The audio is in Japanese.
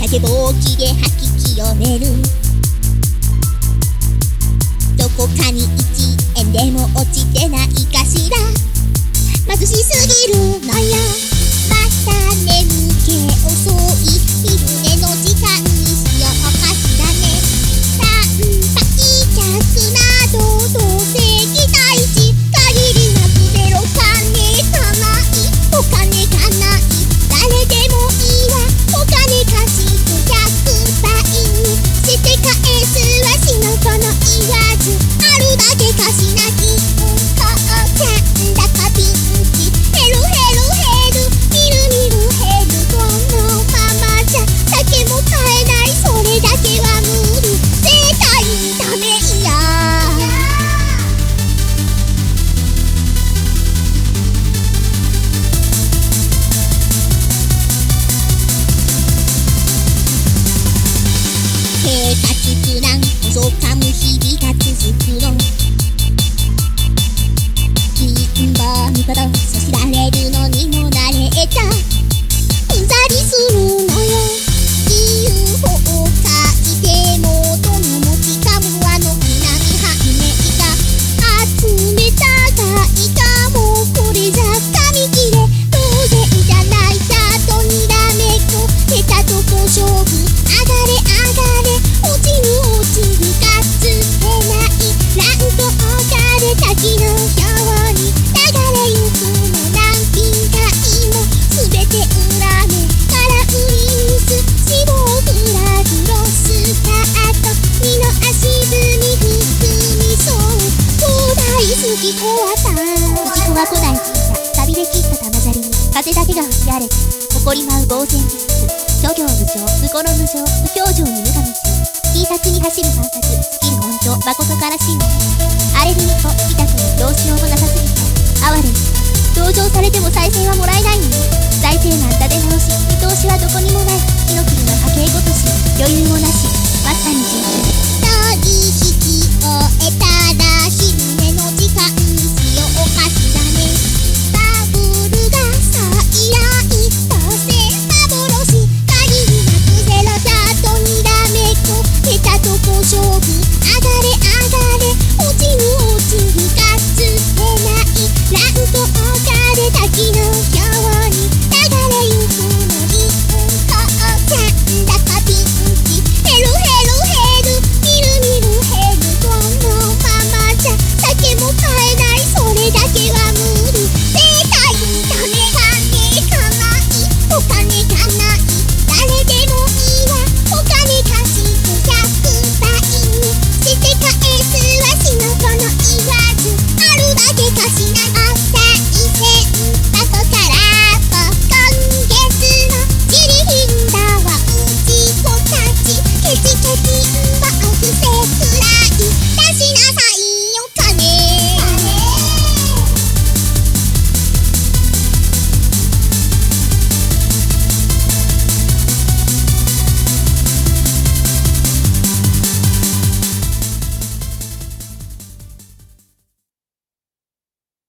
竹ぼうきで吐き清める。どこかに1円でも落ちてないかしら。貧しすぎるのよ。また眠気遅い昼寝の時間にしようかしらね。参拝客などどうせ期待値限りなくゼロ。金がない、お金がない、誰でもいいわ。お金貸して100倍にして返すわしのこの言わず。あるだけ貸しなき父ちゃんだかピンチ。減る減る減る、みるみる減る。このままじゃ酒も買えない。それだけは無理、絶対にダメや。生活苦難細かむ日々が続くの。貧乏にほどそしられるのにも慣れた。うんざりするのよ。自由法を書いてもどの持ちかも南半面が集めたがいかもこれじゃ紙切れ。当然じゃないだとにらめっこ下手とこ勝負。上がれ上がれ落ちる落ちるかつてない乱闘がれ滝のように流れゆくの。何品買いもすべて裏目から売りにす。脂肪フラグロスタート二の足踏み含みそう。東大好き終わった。藤子は古代聞いた旅で切った玉砂利に風だけが吹き荒れて誇り舞う呆然自失。諸行無常無この無常無表情に無我夢中。T作に走る探索スキル本当まことからしいの。荒れる一歩痛くにどうしようもなさすぎて哀れに同情されても再生はもらえないのに。財政難立て直し見通しはどこにもない。火の国の家計ごとし余裕もなし。まさに